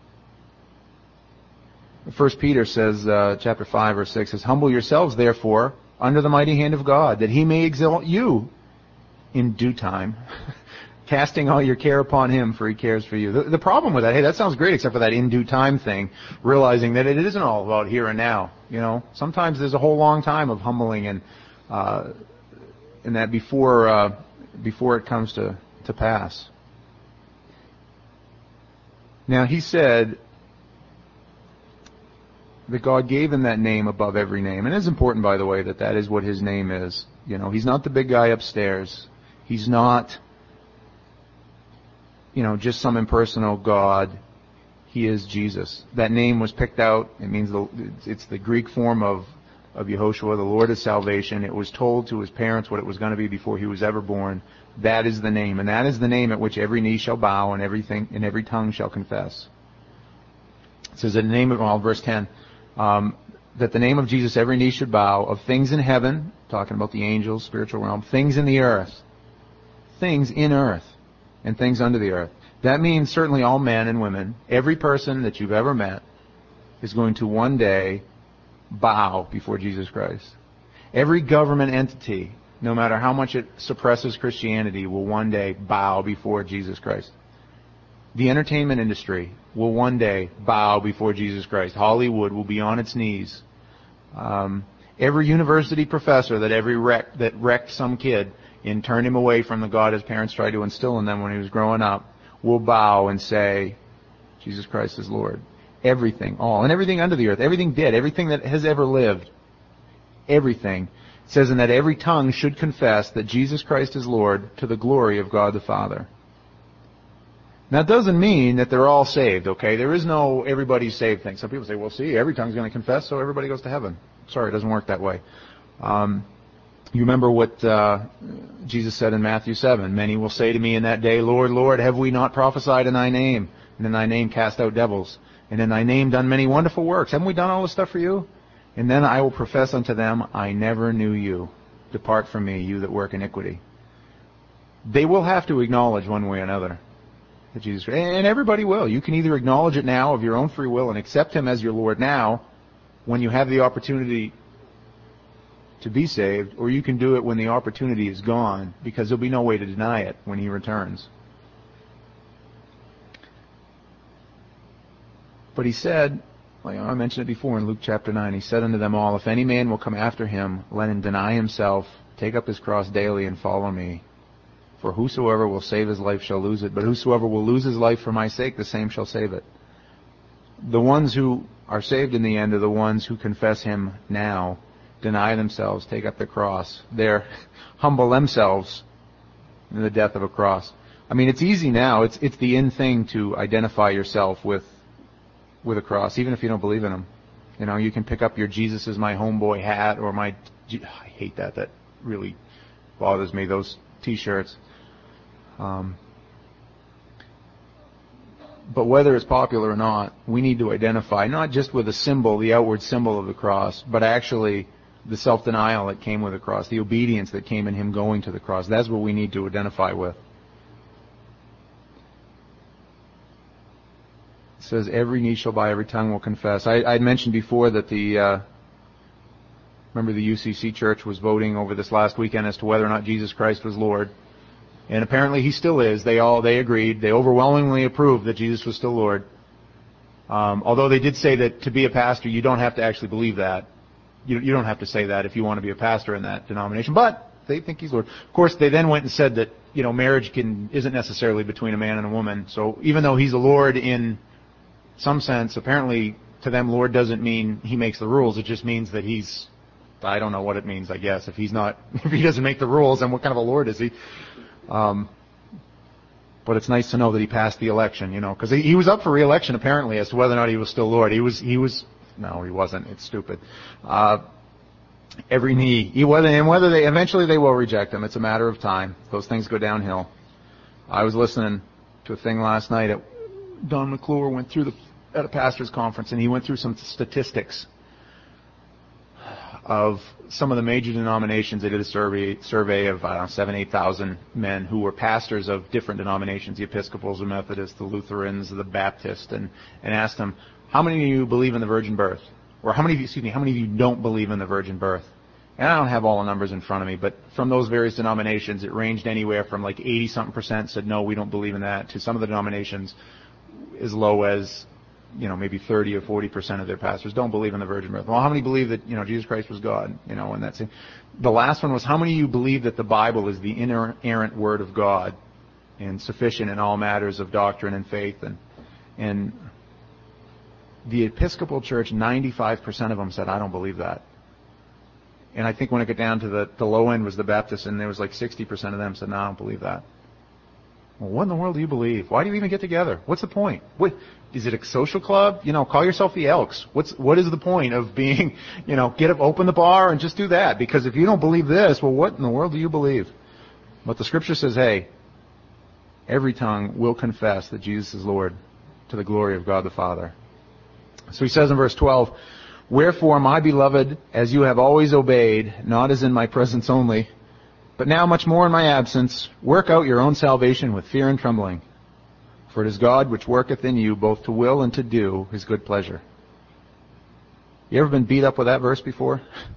1 Peter says, chapter 5, verse 6, says, "Humble yourselves, therefore, under the mighty hand of God, that he may exalt you in due time, casting all your care upon him, for he cares for you." The problem with that, hey, that sounds great, except for that in due time thing, realizing that it isn't all about here and now. Sometimes there's a whole long time of humbling and that before it comes to pass. Now, he said, that God gave him that name above every name. And it's important, by the way, that that is what his name is. You know, he's not the big guy upstairs. He's not, you know, just some impersonal God. He is Jesus. That name was picked out. It means it's the Greek form of Yehoshua, the Lord of salvation. It was told to his parents what it was going to be before he was ever born. That is the name, and that is the name at which every knee shall bow and every tongue shall confess. It says that the name of, verse 10, that the name of Jesus every knee should bow, of things in heaven, talking about the angels, spiritual realm, things in the earth, things in earth, and things under the earth. That means certainly all men and women, every person that you've ever met is going to one day bow before Jesus Christ. Every government entity, no matter how much it suppresses Christianity, will one day bow before Jesus Christ. The entertainment industry will one day bow before Jesus Christ. Hollywood will be on its knees. Every university professor that wrecked some kid and turned him away from the God his parents tried to instill in them when he was growing up will bow and say, Jesus Christ is Lord. Everything, all, and everything under the earth, everything dead, everything that has ever lived, everything. It says, and that every tongue should confess that Jesus Christ is Lord to the glory of God the Father. Now, it doesn't mean that they're all saved, okay? There is no everybody's saved thing. Some people say, well, see, every tongue's going to confess, so everybody goes to heaven. Sorry, it doesn't work that way. You remember what Jesus said in Matthew 7. Many will say to me in that day, Lord, Lord, have we not prophesied in thy name? And in thy name cast out devils. And in thy name done many wonderful works. Haven't we done all this stuff for you? And then I will profess unto them, I never knew you. Depart from me, you that work iniquity. They will have to acknowledge one way or another that Jesus, and everybody will. You can either acknowledge it now of your own free will and accept him as your Lord now when you have the opportunity to be saved, or you can do it when the opportunity is gone, because there'll be no way to deny it when he returns. But he said, like I mentioned it before in Luke chapter 9, he said unto them all, if any man will come after him, let him deny himself, take up his cross daily, and follow me. For whosoever will save his life shall lose it, but whosoever will lose his life for my sake, the same shall save it. The ones who are saved in the end are the ones who confess him now, deny themselves, take up the cross. They're humble themselves in the death of a cross. I mean, it's easy now. It's the in thing to identify yourself with a cross, even if you don't believe in him. You know, you can pick up your Jesus is my homeboy hat or I hate that. That really bothers me, those T-shirts. But whether it's popular or not, we need to identify not just with a symbol, the outward symbol of the cross, but actually the self-denial that came with the cross, the obedience that came in him going to the cross. That's what we need to identify with. It says, every knee shall bow, every tongue will confess. I mentioned before that remember the UCC church was voting over this last weekend as to whether or not Jesus Christ was Lord. And apparently he still is. They agreed. They overwhelmingly approved that Jesus was still Lord. Although they did say that to be a pastor, you don't have to actually believe that. You don't have to say that if you want to be a pastor in that denomination. But they think he's Lord. Of course, they then went and said that, you know, marriage isn't necessarily between a man and a woman. So even though he's a Lord in some sense, apparently to them Lord doesn't mean he makes the rules. It just means that he's, I don't know what it means, I guess. If he doesn't make the rules, then what kind of a Lord is he? But it's nice to know that he passed the election, you know, because he was up for re-election apparently as to whether or not he was still Lord. No, he wasn't. It's stupid. Every knee, whether they eventually they will reject him. It's a matter of time. Those things go downhill. I was listening to a thing last night. Don McClure went through at a pastor's conference, and he went through some statistics of some of the major denominations. They did a survey of 7,000-8,000 men who were pastors of different denominations, the Episcopals, the Methodists, the Lutherans, the Baptists, and asked them, how many of you believe in the virgin birth? Or how many of you don't believe in the virgin birth? And I don't have all the numbers in front of me, but from those various denominations, it ranged anywhere from like 80-something% said, no, we don't believe in that, to some of the denominations as low as, you know, maybe 30 or 40% of their pastors don't believe in the virgin birth. Well, how many believe that, you know, Jesus Christ was God? You know, and that's it. The last one was, how many of you believe that the Bible is the inerrant word of God and sufficient in all matters of doctrine and faith? And The Episcopal Church, 95% of them said, I don't believe that. And I think when it got down to the low end was the Baptists, and there was like 60% of them said, no, I don't believe that. Well, what in the world do you believe? Why do you even get together? What's the point? What, is it a social club? Call yourself the Elks. What is the point of being, open the bar and just do that? Because if you don't believe this, well, what in the world do you believe? But the Scripture says, hey, every tongue will confess that Jesus is Lord to the glory of God the Father. So he says in verse 12, wherefore, my beloved, as you have always obeyed, not as in my presence only, but now much more in my absence, work out your own salvation with fear and trembling. For it is God which worketh in you both to will and to do his good pleasure. You ever been beat up with that verse before?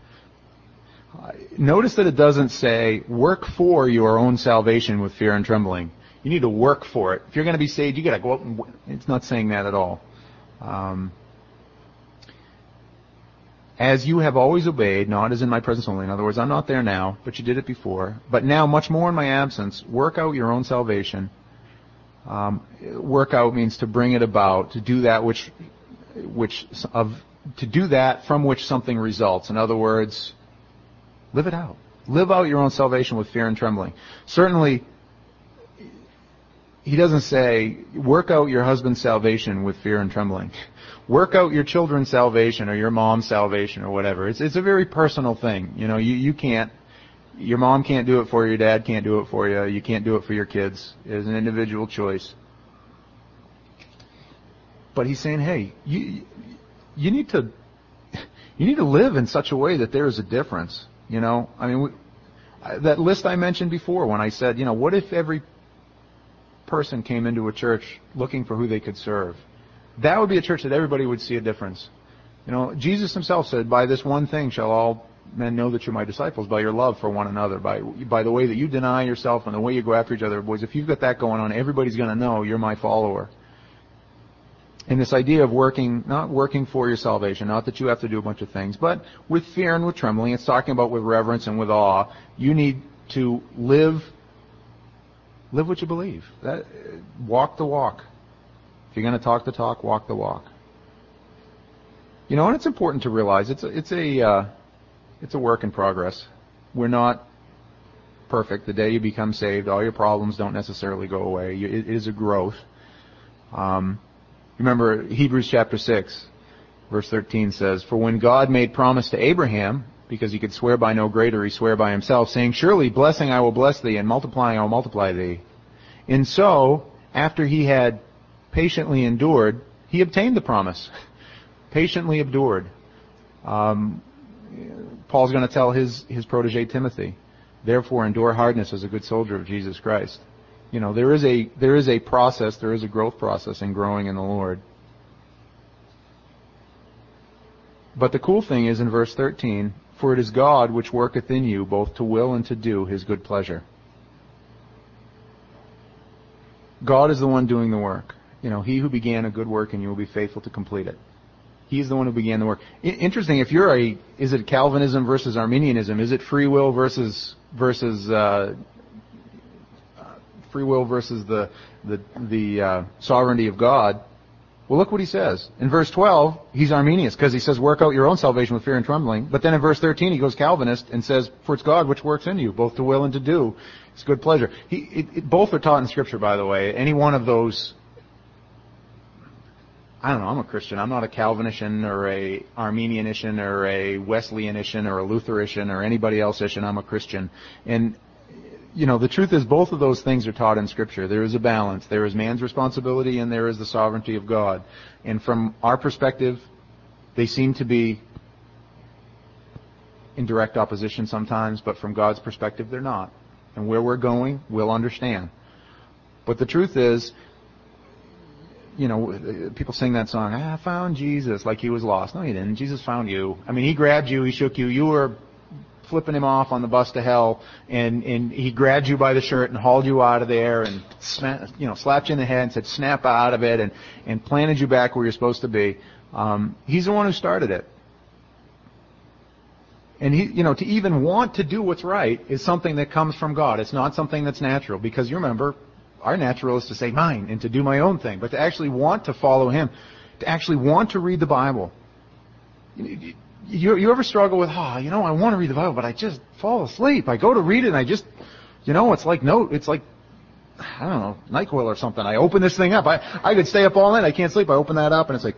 Notice that it doesn't say, work for your own salvation with fear and trembling. You need to work for it. If you're going to be saved, you got to go out and... It's not saying that at all. As you have always obeyed, not as in my presence only. In other words, I'm not there now, but you did it before. But now, much more in my absence, work out your own salvation. Work out means to bring it about, to do that to do that from which something results. In other words, live it out. Live out your own salvation with fear and trembling. Certainly, he doesn't say, work out your husband's salvation with fear and trembling. Work out your children's salvation or your mom's salvation or whatever. It's a very personal thing. You can't, your mom can't do it for you, your dad can't do it for you, you can't do it for your kids. It's an individual choice. But he's saying, hey, you need to live in such a way that there is a difference. That list I mentioned before when I said, what if every person came into a church looking for who they could serve? That would be a church that everybody would see a difference. Jesus himself said, by this one thing shall all men know that you're my disciples, by your love for one another, by the way that you deny yourself and the way you go after each other. Boys, if you've got that going on, everybody's going to know you're my follower. And this idea of not working for your salvation, not that you have to do a bunch of things, but with fear and with trembling, it's talking about with reverence and with awe. You need to live what you believe. Walk the walk. If you're going to talk the talk, walk the walk. And it's important to realize it's a work in progress. We're not perfect. The day you become saved, all your problems don't necessarily go away. It is a growth. Remember Hebrews chapter 6, verse 13 says, for when God made promise to Abraham, because he could swear by no greater, he sware by himself, saying, surely blessing I will bless thee, and multiplying I will multiply thee. And so, after he had patiently endured, he obtained the promise. Patiently endured. Paul's going to tell his protege Timothy, therefore endure hardness as a good soldier of Jesus Christ. There is a process, there is a growth process in growing in the Lord. But the cool thing is in verse 13, for it is God which worketh in you both to will and to do his good pleasure. God is the one doing the work. He who began a good work in you will be faithful to complete it. He's the one who began the work. Interesting, if you're is it Calvinism versus Arminianism? Is it free will versus the sovereignty of God? Well, look what he says. In verse 12, he's Arminius because he says, work out your own salvation with fear and trembling. But then in verse 13, he goes Calvinist and says, for it's God which works in you, both to will and to do his good pleasure. Both are taught in Scripture, by the way. Any one of those, I don't know, I'm a Christian. I'm not a Calvinician or a Arminianician or a Wesleyanician or a Lutherician or anybody else-ish, I'm a Christian. And the truth is both of those things are taught in Scripture. There is a balance. There is man's responsibility and there is the sovereignty of God. And from our perspective, they seem to be in direct opposition sometimes, but from God's perspective, they're not. And where we're going, we'll understand. But the truth is, people sing that song, I found Jesus, like he was lost. No, he didn't. Jesus found you. He grabbed you, he shook you. You were flipping him off on the bus to hell, and he grabbed you by the shirt and hauled you out of there and slapped you in the head and said, snap out of it, and planted you back where you're supposed to be. He's the one who started it. And to even want to do what's right is something that comes from God. It's not something that's natural, because you remember, our natural is to say mine and to do my own thing, but to actually want to follow him. to actually want to read the Bible. You ever struggle with, I want to read the Bible, but I just fall asleep. I go to read it and I just, it's like I don't know, NyQuil or something. I open this thing up. I could stay up all night. I can't sleep. I open that up and it's like,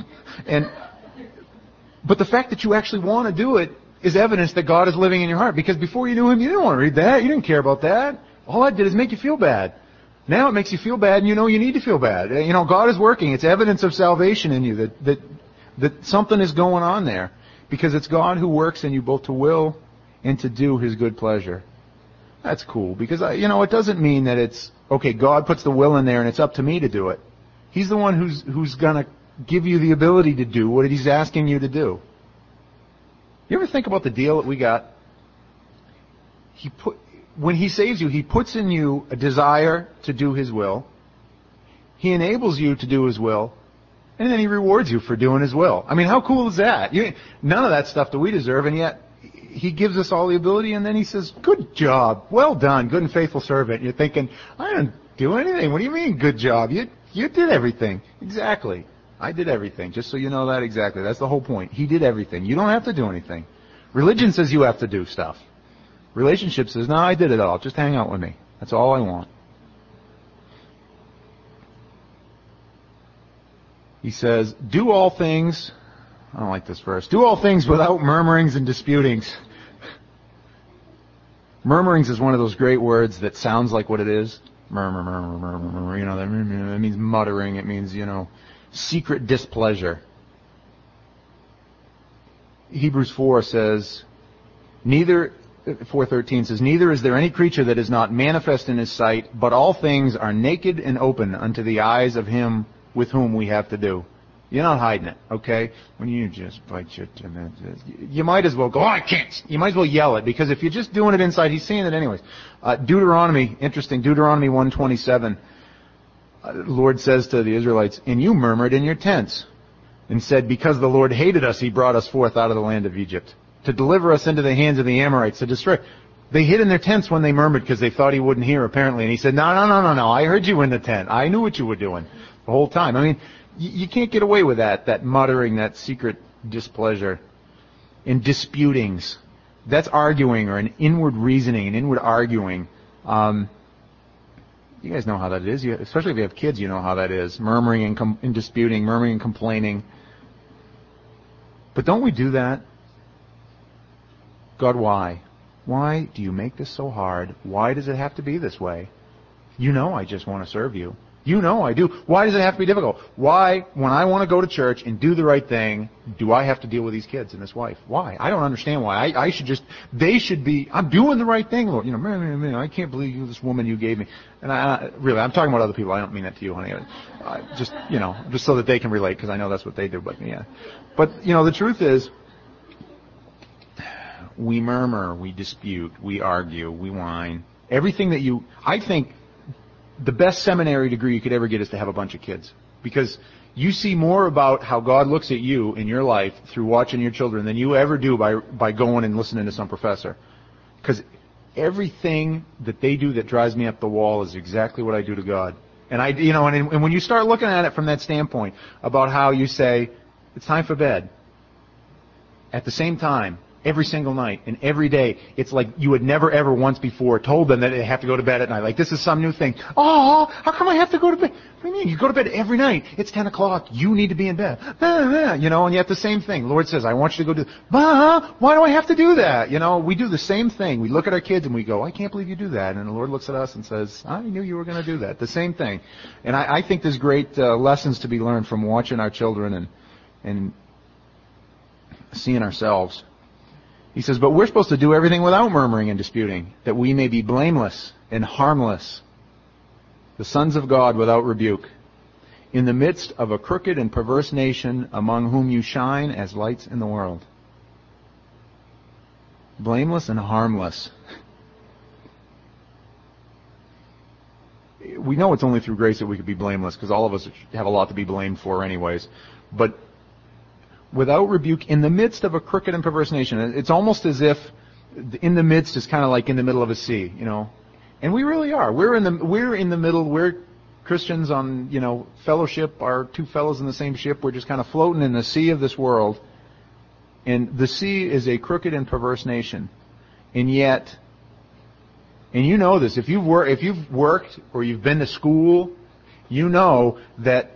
but the fact that you actually want to do it is evidence that God is living in your heart. Because before you knew Him, you didn't want to read that. You didn't care about that. All that did is make you feel bad. Now it makes you feel bad and you need to feel bad. God is working. It's evidence of salvation in you that something is going on there. Because it's God who works in you both to will and to do His good pleasure. That's cool. Because, it doesn't mean that it's, okay, God puts the will in there and it's up to me to do it. He's the one who's going to give you the ability to do what He's asking you to do. You ever think about the deal that we got? When He saves you, He puts in you a desire to do His will. He enables you to do His will. And then He rewards you for doing His will. I mean, how cool is that? None of that stuff do we deserve, and yet He gives us all the ability, and then He says, good job, well done, good and faithful servant. You're thinking, I didn't do anything. What do you mean, good job? You did everything. Exactly. I did everything, just so you know that exactly. That's the whole point. He did everything. You don't have to do anything. Religion says you have to do stuff. Relationship says, no, I did it all. Just hang out with me. That's all I want. He says, do all things, I don't like this verse, do all things without murmurings and disputings. Murmurings is one of those great words that sounds like what it is. Murmur, murmur, murmur, murmur. That means muttering. It means, secret displeasure. Hebrews 4 says, 4:13 says, neither is there any creature that is not manifest in His sight, but all things are naked and open unto the eyes of Him with whom we have to do. You're not hiding it, okay? When you just bite your you might as well go, I can't. You might as well yell it, because if you're just doing it inside, He's seeing it anyways. Deuteronomy 1:27. The Lord says to the Israelites, and you murmured in your tents and said, because the Lord hated us, He brought us forth out of the land of Egypt to deliver us into the hands of the Amorites to destroy. They hid in their tents when they murmured because they thought He wouldn't hear, apparently. And He said, no, I heard you in the tent. I knew what you were doing the whole time. I mean, you can't get away with that muttering, that secret displeasure. In disputings, that's arguing or an inward reasoning, an inward arguing. You guys know how that is. Especially if you have kids, you know how that is. Murmuring and disputing, murmuring and complaining. But don't we do that? God, why? Why do you make this so hard? Why does it have to be this way? I just want to serve you. I do. Why does it have to be difficult? Why, when I want to go to church and do the right thing, do I have to deal with these kids and this wife? Why? I don't understand why. They should be, I'm doing the right thing, Lord. Man, I can't believe this woman you gave me. And I'm talking about other people. I don't mean that to you, honey. Just so that they can relate, because I know that's what they do. But yeah. But, the truth is, we murmur, we dispute, we argue, we whine. Everything that I think the best seminary degree you could ever get is to have a bunch of kids. Because you see more about how God looks at you in your life through watching your children than you ever do by going and listening to some professor. Because everything that they do that drives me up the wall is exactly what I do to God. And and when you start looking at it from that standpoint about how you say, it's time for bed. At the same time, every single night and every day, it's like you had never ever once before told them that they have to go to bed at night. Like, this is some new thing. Oh, how come I have to go to bed? What do you mean? You go to bed every night. It's 10 o'clock. You need to be in bed. And yet the same thing. The Lord says, I want you to go do, why do I have to do that? We do the same thing. We look at our kids and we go, I can't believe you do that. And the Lord looks at us and says, I knew you were going to do that. The same thing. And I think there's great lessons to be learned from watching our children and seeing ourselves. He says, but we're supposed to do everything without murmuring and disputing, that we may be blameless and harmless, the sons of God without rebuke, in the midst of a crooked and perverse nation, among whom you shine as lights in the world. Blameless and harmless. We know it's only through grace that we could be blameless, because all of us have a lot to be blamed for anyways. But without rebuke, in the midst of a crooked and perverse nation. It's almost as if in the midst is kind of like in the middle of a sea, And we really are. We're in the middle. Christians on, fellowship are two fellows in the same ship. We're just kind of floating in the sea of this world. And the sea is a crooked and perverse nation. And yet, and you know this, if you've worked or you've been to school, you know that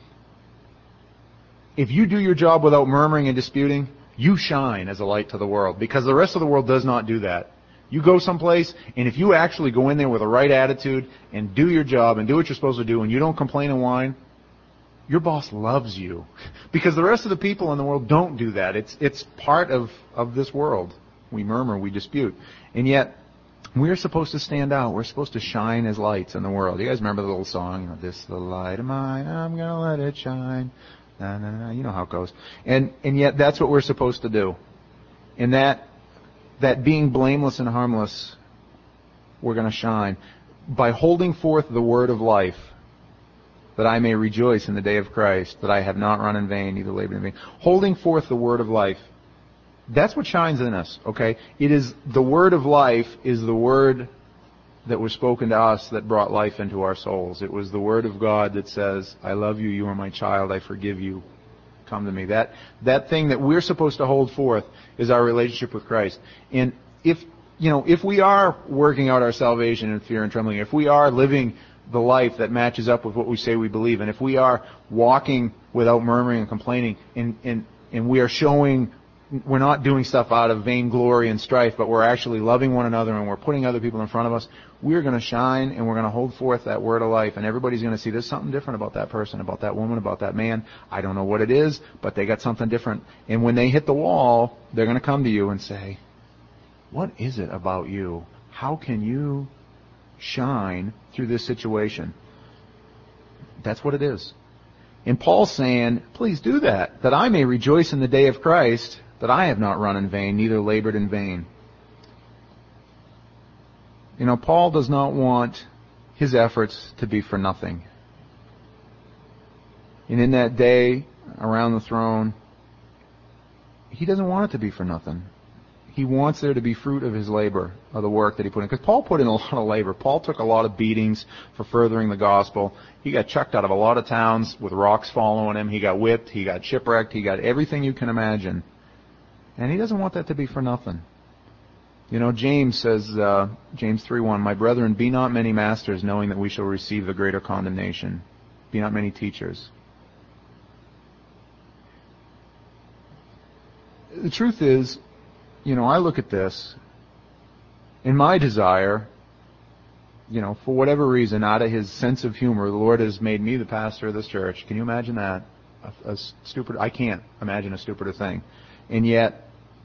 if you do your job without murmuring and disputing, you shine as a light to the world, because the rest of the world does not do that. You go someplace, and if you actually go in there with the right attitude and do your job and do what you're supposed to do, and you don't complain and whine, your boss loves you. Because the rest of the people in the world don't do that. It's part of this world. We murmur, we dispute. And yet, we're supposed to stand out. We're supposed to shine as lights in the world. You guys remember the little song, "This is the light of mine, I'm going to let it shine." Na, na, na. You know how it goes. And yet that's what we're supposed to do. And that being blameless and harmless, we're going to shine by holding forth the word of life, that I may rejoice in the day of Christ, that I have not run in vain, neither labored in vain. Holding forth the word of life. That's what shines in us, okay? It is the word of life is the word that was spoken to us that brought life into our souls. It was the word of God that says, I love you, you are my child, I forgive you, come to me. That thing that we're supposed to hold forth is our relationship with Christ. And if we are working out our salvation in fear and trembling, if we are living the life that matches up with what we say we believe, and if we are walking without murmuring and complaining, and we are showing, we're not doing stuff out of vainglory and strife, but we're actually loving one another and we're putting other people in front of us, we're going to shine and we're going to hold forth that word of life, and everybody's going to see there's something different about that person, about that woman, about that man. I don't know what it is, but they got something different. And when they hit the wall, they're going to come to you and say, what is it about you? How can you shine through this situation? That's what it is. And Paul's saying, please do that I may rejoice in the day of Christ, that I have not run in vain, neither labored in vain. Paul does not want his efforts to be for nothing. And in that day, around the throne, he doesn't want it to be for nothing. He wants there to be fruit of his labor, of the work that he put in. Because Paul put in a lot of labor. Paul took a lot of beatings for furthering the gospel. He got chucked out of a lot of towns with rocks following him. He got whipped. He got shipwrecked. He got everything you can imagine. And he doesn't want that to be for nothing. James says, James 3:1, my brethren, be not many masters, knowing that we shall receive the greater condemnation. Be not many teachers. The truth is, I look at this, and my desire, for whatever reason, out of his sense of humor, the Lord has made me the pastor of this church. Can you imagine that? I can't imagine a stupider thing. And yet,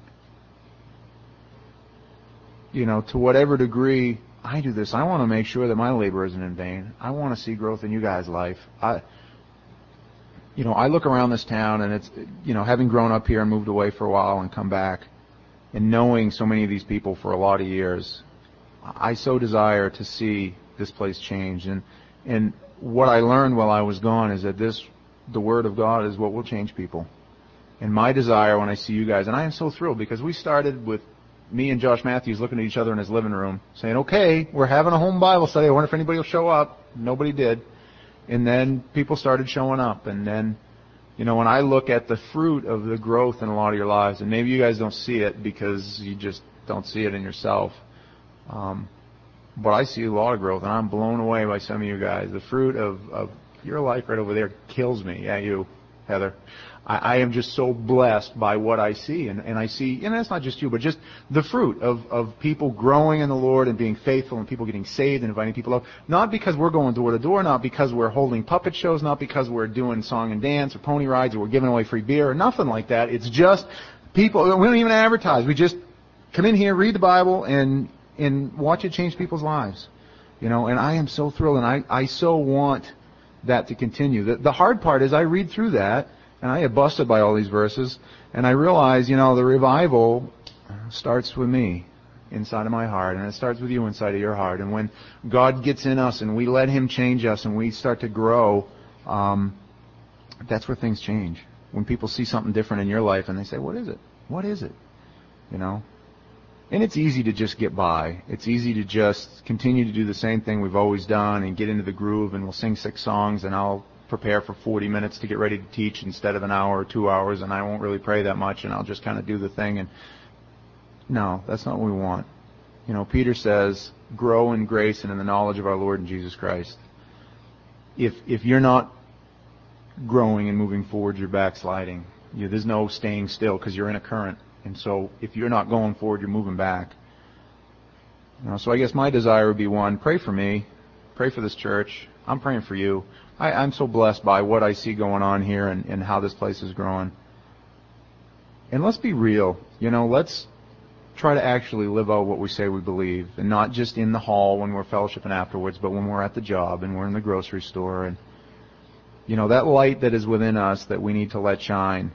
to whatever degree I do this, I want to make sure that my labor isn't in vain. I want to see growth in you guys' life. I look around this town, and it's, having grown up here and moved away for a while and come back, and knowing so many of these people for a lot of years, I so desire to see this place change. And what I learned while I was gone is that the Word of God is what will change people. And my desire when I see you guys, and I am so thrilled, because we started with me and Josh Matthews looking at each other in his living room, saying, okay, we're having a home Bible study. I wonder if anybody will show up. Nobody did. And then people started showing up. And then, when I look at the fruit of the growth in a lot of your lives, and maybe you guys don't see it because you just don't see it in yourself, but I see a lot of growth, and I'm blown away by some of you guys. The fruit of your life right over there kills me. Yeah, you, Heather. I am just so blessed by what I see. And I see, and it's not just you, but just the fruit of people growing in the Lord and being faithful, and people getting saved and inviting people up. Not because we're going door to door, not because we're holding puppet shows, not because we're doing song and dance or pony rides or we're giving away free beer or nothing like that. It's just people, we don't even advertise. We just come in here, read the Bible, and watch it change people's lives. And I am so thrilled, and I so want that to continue. The hard part is I read through that, and I get busted by all these verses, and I realize, the revival starts with me inside of my heart, and it starts with you inside of your heart. And when God gets in us and we let Him change us and we start to grow, that's where things change. When people see something different in your life and they say, what is it? What is it? And it's easy to just get by. It's easy to just continue to do the same thing we've always done and get into the groove, and we'll sing 6 songs and I'll prepare for 40 minutes to get ready to teach instead of an hour or 2 hours, and I won't really pray that much, and I'll just kind of do the thing. And no, that's not what we want. You know, Peter says, grow in grace and in the knowledge of our Lord and Jesus Christ. If you're not growing and moving forward, you're backsliding. There's no staying still because you're in a current. And so if you're not going forward, you're moving back. You know, so I guess my desire would be, one, pray for me. Pray for this church. I'm praying for you. I'm so blessed by what I see going on here and how this place is growing. And let's be real. You know, let's try to actually live out what we say we believe. And not just in the hall when we're fellowshipping afterwards, but when we're at the job and we're in the grocery store. And, you know, that light that is within us that we need to let shine.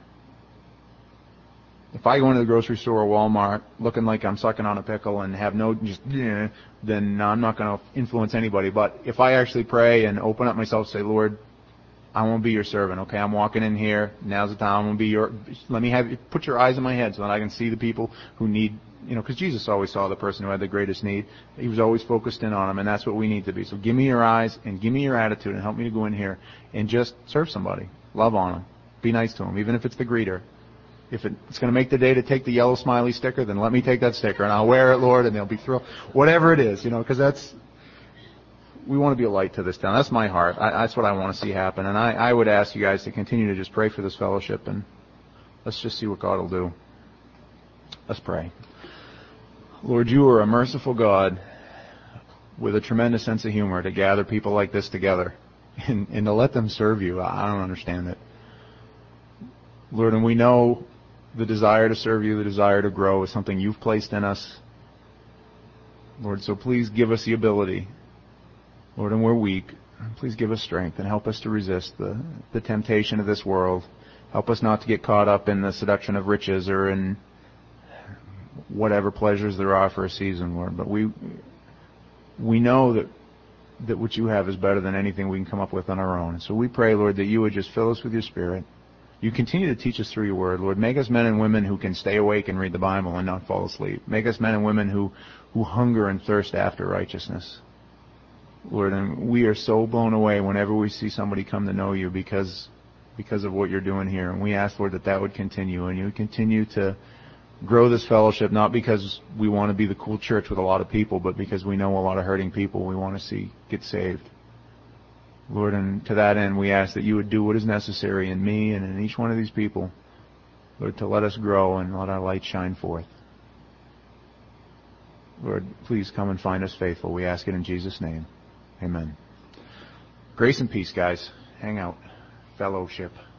If I go into the grocery store or Walmart looking like I'm sucking on a pickle and have no then I'm not going to influence anybody. But if I actually pray and open up myself and say, Lord, I want to be your servant, okay? I'm walking in here. Now's the time. I'm going to be your... Let me have... Put your eyes in my head so that I can see the people who need... You know, because Jesus always saw the person who had the greatest need. He was always focused in on them, and that's what we need to be. So give me your eyes and give me your attitude and help me to go in here and just serve somebody. Love on them. Be nice to them, even if it's the greeter. If it's going to make the day to take the yellow smiley sticker, then let me take that sticker, and I'll wear it, Lord, and they'll be thrilled. Whatever it is, you know, because that's... We want to be a light to this town. That's my heart. That's what I want to see happen. And I would ask you guys to continue to just pray for this fellowship, and let's just see what God will do. Let's pray. Lord, you are a merciful God with a tremendous sense of humor to gather people like this together and to let them serve you. I don't understand it. Lord, and we know the desire to serve you, the desire to grow is something you've placed in us. Lord, so please give us the ability. Lord, and we're weak. Please give us strength and help us to resist the temptation of this world. Help us not to get caught up in the seduction of riches or in whatever pleasures there are for a season, Lord. But we know that what you have is better than anything we can come up with on our own. So we pray, Lord, that you would just fill us with your Spirit. You continue to teach us through your word, Lord. Make us men and women who can stay awake and read the Bible and not fall asleep. Make us men and women who hunger and thirst after righteousness. Lord, and we are so blown away whenever we see somebody come to know you because of what you're doing here. And we ask, Lord, that would continue, and you would continue to grow this fellowship, not because we want to be the cool church with a lot of people, but because we know a lot of hurting people we want to see get saved. Lord, and to that end, we ask that you would do what is necessary in me and in each one of these people, Lord, to let us grow and let our light shine forth. Lord, please come and find us faithful. We ask it in Jesus' name. Amen. Grace and peace, guys. Hang out. Fellowship.